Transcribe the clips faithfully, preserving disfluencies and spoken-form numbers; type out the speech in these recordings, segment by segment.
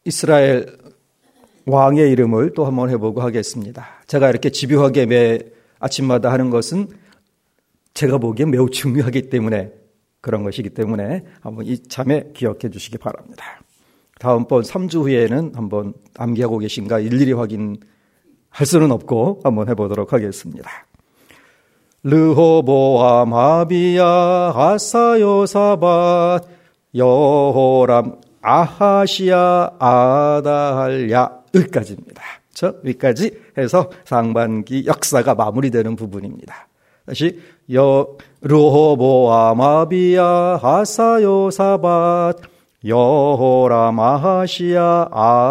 이스라엘 왕의 이름을 또 한번 해보고 하겠습니다. 제가 이렇게 집요하게 매 아침마다 하는 것은 제가 보기엔 매우 중요하기 때문에 그런 것이기 때문에 한번 이참에 기억해 주시기 바랍니다. 다음번 삼 주 후에는 한번 암기하고 계신가 일일이 확인할 수는 없고 한번 해보도록 하겠습니다. 르호보암 아비야 아사요사밧 여호람 아하시야 아달랴 여기까지입니다. 저 여기까지 해서 상반기 역사가 마무리되는 부분입니다. 다시 여 르호보암 아비야 아사요사밧 여호람 아하시야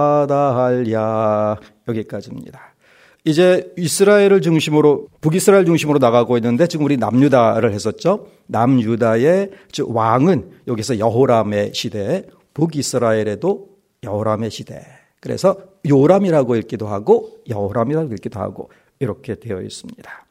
아달랴 여기까지입니다. 이제 이스라엘을 중심으로 북이스라엘 중심으로 나가고 있는데 지금 우리 남유다를 했었죠. 남유다의 즉 왕은 여기서 여호람의 시대, 북이스라엘에도 여호람의 시대. 그래서 요람이라고 읽기도 하고 여호람이라고 읽기도 하고 이렇게 되어 있습니다.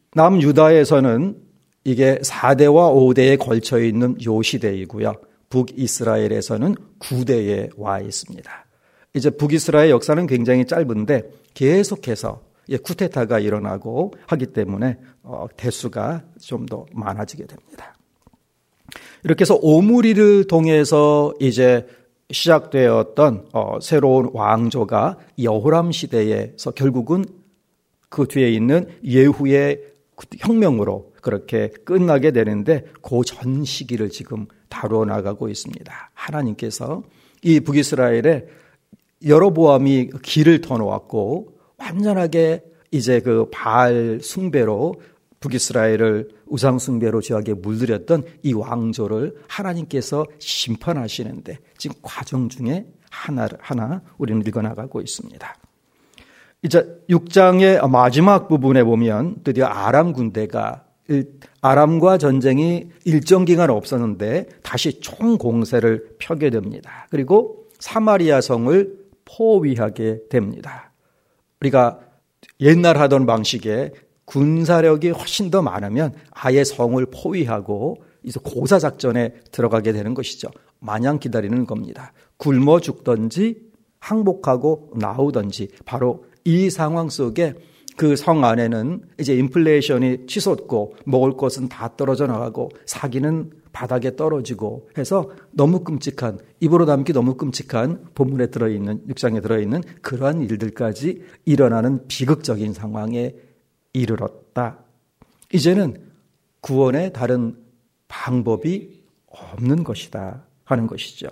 남유다에서는 이게 사 대와 오 대에 걸쳐 있는 요 시대이고요. 북이스라엘에서는 구 대에 와 있습니다. 이제 북이스라엘 역사는 굉장히 짧은데 계속해서 쿠데타가 일어나고 하기 때문에 대수가 좀 더 많아지게 됩니다. 이렇게 해서 오므리를 통해서 이제 시작되었던 새로운 왕조가 여호람 시대에서 결국은 그 뒤에 있는 예후의 혁명으로 그렇게 끝나게 되는데 그 전 시기를 지금 다루어 나가고 있습니다. 하나님께서 이 북이스라엘에 여로보암이 길을 터놓았고 완전하게 이제 그 바알 숭배로 북이스라엘을 우상 숭배로 죄악에 물들였던 이 왕조를 하나님께서 심판하시는데 지금 과정 중에 하나를 하나 우리는 읽어나가고 있습니다. 이제 육 장의 마지막 부분에 보면 드디어 아람 군대가 아람과 전쟁이 일정 기간 없었는데 다시 총공세를 펴게 됩니다. 그리고 사마리아 성을 포위하게 됩니다. 우리가 옛날 하던 방식에 군사력이 훨씬 더 많으면 아예 성을 포위하고 이제 고사작전에 들어가게 되는 것이죠. 마냥 기다리는 겁니다. 굶어 죽든지 항복하고 나오든지 바로 이 상황 속에 그 성 안에는 이제 인플레이션이 치솟고 먹을 것은 다 떨어져 나가고 사기는 바닥에 떨어지고 해서 너무 끔찍한 입으로 담기 너무 끔찍한 본문에 들어있는 육 장에 들어있는 그러한 일들까지 일어나는 비극적인 상황에 이르렀다. 이제는 구원의 다른 방법이 없는 것이다 하는 것이죠.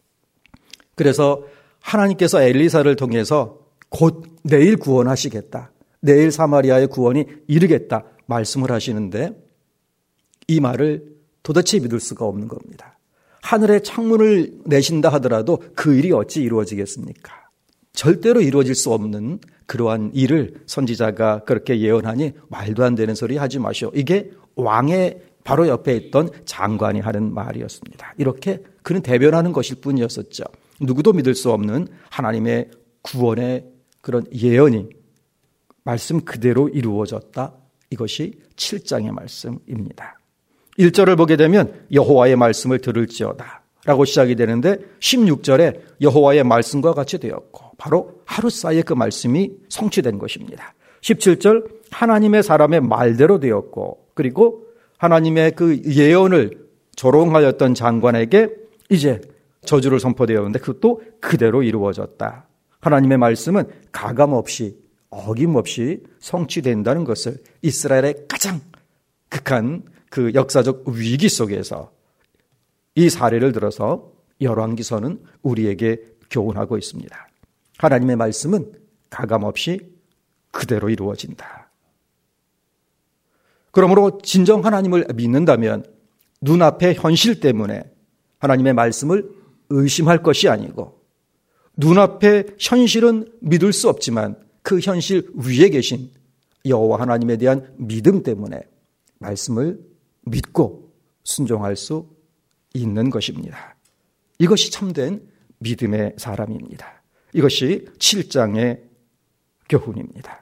그래서 하나님께서 엘리사를 통해서 곧 내일 구원하시겠다. 내일 사마리아의 구원이 이르겠다 말씀을 하시는데 이 말을 도대체 믿을 수가 없는 겁니다. 하늘에 창문을 내신다 하더라도 그 일이 어찌 이루어지겠습니까? 절대로 이루어질 수 없는 그러한 일을 선지자가 그렇게 예언하니 말도 안 되는 소리 하지 마시오. 이게 왕의 바로 옆에 있던 장관이 하는 말이었습니다. 이렇게 그는 대변하는 것일 뿐이었었죠. 누구도 믿을 수 없는 하나님의 구원의 그런 예언이 말씀 그대로 이루어졌다. 이것이 칠 장의 말씀입니다. 일 절을 보게 되면 여호와의 말씀을 들을지어다 라고 시작이 되는데 십육 절에 여호와의 말씀과 같이 되었고 바로 하루 사이에 그 말씀이 성취된 것입니다. 십칠 절 하나님의 사람의 말대로 되었고 그리고 하나님의 그 예언을 조롱하였던 장관에게 이제 저주를 선포되었는데 그것도 그대로 이루어졌다. 하나님의 말씀은 가감없이 어김없이 성취된다는 것을 이스라엘의 가장 극한 그 역사적 위기 속에서 이 사례를 들어서 열왕기서는 우리에게 교훈하고 있습니다. 하나님의 말씀은 가감없이 그대로 이루어진다. 그러므로 진정 하나님을 믿는다면 눈앞의 현실 때문에 하나님의 말씀을 의심할 것이 아니고 눈앞의 현실은 믿을 수 없지만 그 현실 위에 계신 여호와 하나님에 대한 믿음 때문에 말씀을 믿고 순종할 수 있는 것입니다. 이것이 참된 믿음의 사람입니다. 이것이 칠 장의 교훈입니다.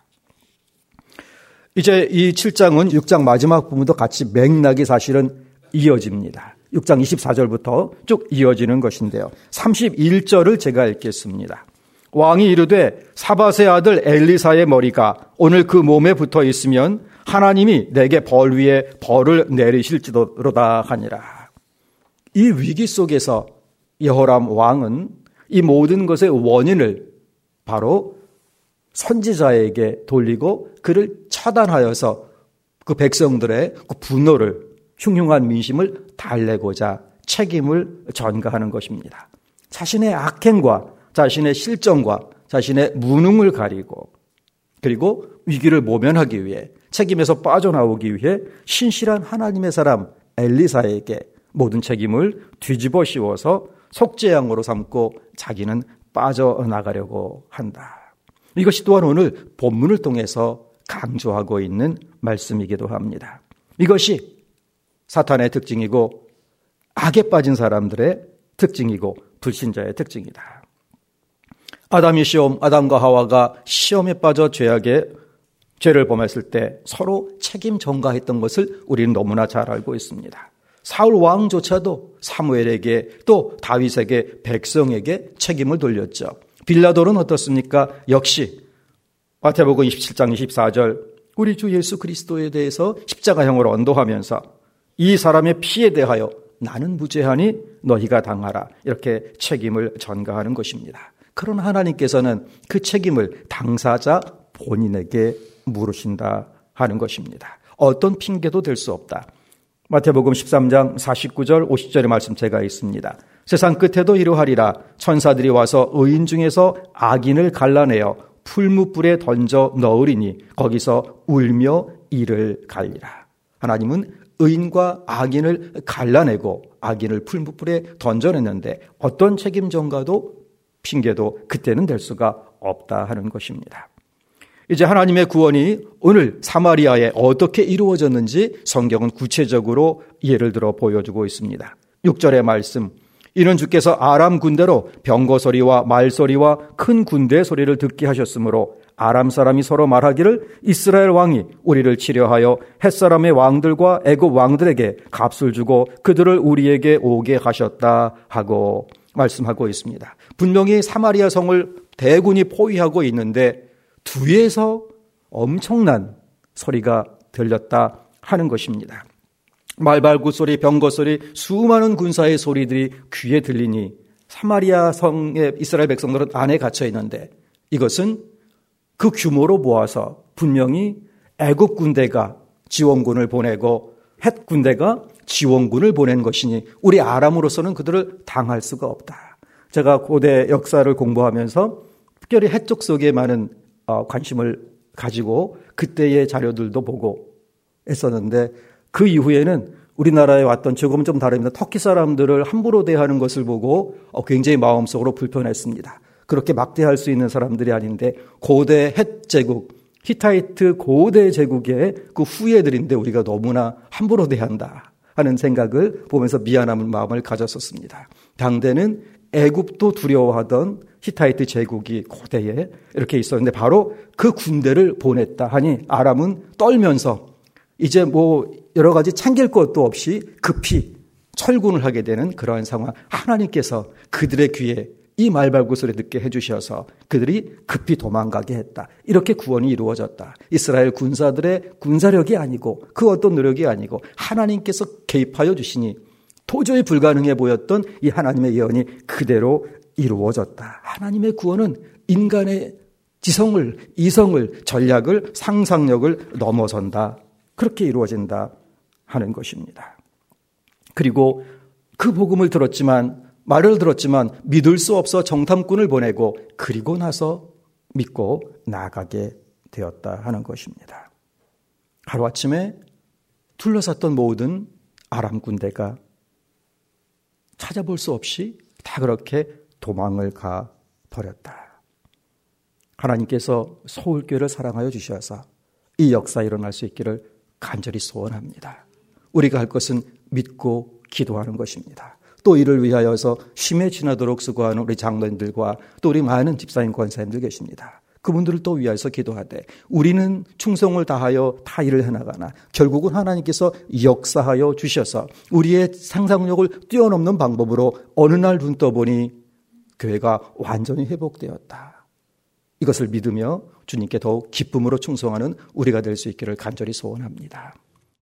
이제 이 칠 장은 육 장 마지막 부분도 같이 맥락이 사실은 이어집니다. 육 장 이십사 절부터 쭉 이어지는 것인데요. 삼십일 절을 제가 읽겠습니다. 왕이 이르되 사밧의 아들 엘리사의 머리가 오늘 그 몸에 붙어 있으면 하나님이 내게 벌 위에 벌을 내리실지로다 하니라. 이 위기 속에서 여호람 왕은 이 모든 것의 원인을 바로 선지자에게 돌리고 그를 처단하여서 그 백성들의 그 분노를, 흉흉한 민심을 달래고자 책임을 전가하는 것입니다. 자신의 악행과 자신의 실정과 자신의 무능을 가리고 그리고 위기를 모면하기 위해, 책임에서 빠져나오기 위해 신실한 하나님의 사람 엘리사에게 모든 책임을 뒤집어 씌워서 속죄양으로 삼고 자기는 빠져나가려고 한다. 이것이 또한 오늘 본문을 통해서 강조하고 있는 말씀이기도 합니다. 이것이 사탄의 특징이고 악에 빠진 사람들의 특징이고 불신자의 특징이다. 아담이 시험, 아담과 하와가 시험에 빠져 죄악에 죄를 범했을 때 서로 책임 전가했던 것을 우리는 너무나 잘 알고 있습니다. 사울 왕조차도 사무엘에게 또 다윗에게 백성에게 책임을 돌렸죠. 빌라도는 어떻습니까? 역시 마태복음 이십칠 장 이십사 절 우리 주 예수 그리스도에 대해서 십자가형을 언도하면서 이 사람의 피에 대하여 나는 무죄하니 너희가 당하라, 이렇게 책임을 전가하는 것입니다. 그러나 하나님께서는 그 책임을 당사자 본인에게 물으신다 하는 것입니다. 어떤 핑계도 될 수 없다. 마태복음 십삼 장 사십구 절 오십 절의 말씀 제가 있습니다. 세상 끝에도 이러하리라. 천사들이 와서 의인 중에서 악인을 갈라내어 풀무불에 던져 넣으리니 거기서 울며 이를 갈리라. 하나님은 의인과 악인을 갈라내고 악인을 풀무불에 던져냈는데 어떤 책임 전가도 핑계도 그때는 될 수가 없다 하는 것입니다. 이제 하나님의 구원이 오늘 사마리아에 어떻게 이루어졌는지 성경은 구체적으로 예를 들어 보여주고 있습니다. 육 절의 말씀, 이는 주께서 아람 군대로 병거 소리와 말 소리와 큰 군대 소리를 듣게 하셨으므로 아람 사람이 서로 말하기를 이스라엘 왕이 우리를 치려하여 햇사람의 왕들과 애굽 왕들에게 값을 주고 그들을 우리에게 오게 하셨다 하고 말씀하고 있습니다. 분명히 사마리아 성을 대군이 포위하고 있는데 뒤에서 엄청난 소리가 들렸다 하는 것입니다. 말발굽 소리, 병거 소리, 수많은 군사의 소리들이 귀에 들리니 사마리아 성의 이스라엘 백성들은 안에 갇혀 있는데 이것은 그 규모로 모아서 분명히 애굽 군대가 지원군을 보내고 헷 군대가 지원군을 보낸 것이니 우리 아람으로서는 그들을 당할 수가 없다. 제가 고대 역사를 공부하면서 특별히 헷 쪽 속에 많은 관심을 가지고 그때의 자료들도 보고 했었는데 그 이후에는 우리나라에 왔던 조금 좀 다릅니다. 터키 사람들을 함부로 대하는 것을 보고 굉장히 마음속으로 불편했습니다. 그렇게 막대할 수 있는 사람들이 아닌데 고대 헷 제국, 히타이트 고대 제국의 그 후예들인데 우리가 너무나 함부로 대한다 하는 생각을 보면서 미안한 마음을 가졌었습니다. 당대는 애굽도 두려워하던 히타이트 제국이 고대에 이렇게 있었는데 바로 그 군대를 보냈다 하니 아람은 떨면서 이제 뭐 여러 가지 챙길 것도 없이 급히 철군을 하게 되는 그러한 상황. 하나님께서 그들의 귀에 이 말발굽 소리 듣게 해주셔서 그들이 급히 도망가게 했다. 이렇게 구원이 이루어졌다. 이스라엘 군사들의 군사력이 아니고 그 어떤 노력이 아니고 하나님께서 개입하여 주시니 도저히 불가능해 보였던 이 하나님의 예언이 그대로 이루어졌다. 하나님의 구원은 인간의 지성을, 이성을, 전략을, 상상력을 넘어선다. 그렇게 이루어진다 하는 것입니다. 그리고 그 복음을 들었지만, 말을 들었지만 믿을 수 없어 정탐꾼을 보내고 그리고 나서 믿고 나아가게 되었다 하는 것입니다. 하루아침에 둘러쌌던 모든 아람 군대가 찾아볼 수 없이 다 그렇게 도망을 가 버렸다. 하나님께서 서울교회를 사랑하여 주셔서 이 역사 일어날 수 있기를 간절히 소원합니다. 우리가 할 것은 믿고 기도하는 것입니다. 또 이를 위하여서 심해 지나도록 수고하는 우리 장로님들과 또 우리 많은 집사님 권사님들 계십니다. 그분들을 또 위하여서 기도하되 우리는 충성을 다하여 다 일을 해나가나 결국은 하나님께서 역사하여 주셔서 우리의 상상력을 뛰어넘는 방법으로 어느 날 눈 떠보니 교회가 완전히 회복되었다. 이것을 믿으며 주님께 더욱 기쁨으로 충성하는 우리가 될 수 있기를 간절히 소원합니다.